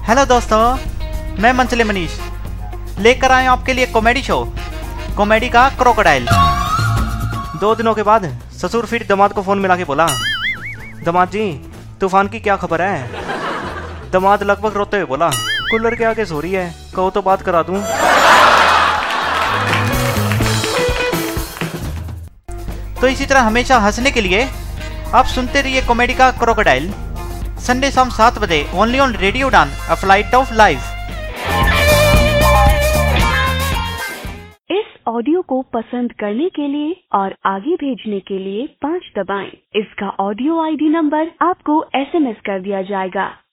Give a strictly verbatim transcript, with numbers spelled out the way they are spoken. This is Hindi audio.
हेलो दोस्तों, मैं मंचले मनीष लेकर आया हूं आपके लिए कॉमेडी शो, कॉमेडी का क्रोकोडाइल। दो दिनों के बाद ससुर फिर दामाद को फोन मिला के बोला, दामाद जी तूफान की क्या खबर है। दामाद लगभग रोते हुए बोला, कूलर के आगे सो रही है, कहो तो बात करा दूं। तो इसी तरह हमेशा हंसने के लिए आप सुनते रहिए कॉमेडी का क्रोकोडाइल, संडे शाम सात बजे only on radio Udaan, a flight of life. इस ऑडियो को पसंद करने के लिए और आगे भेजने के लिए पाँच दबाएं। इसका ऑडियो आईडी नंबर आपको एसएमएस कर दिया जाएगा।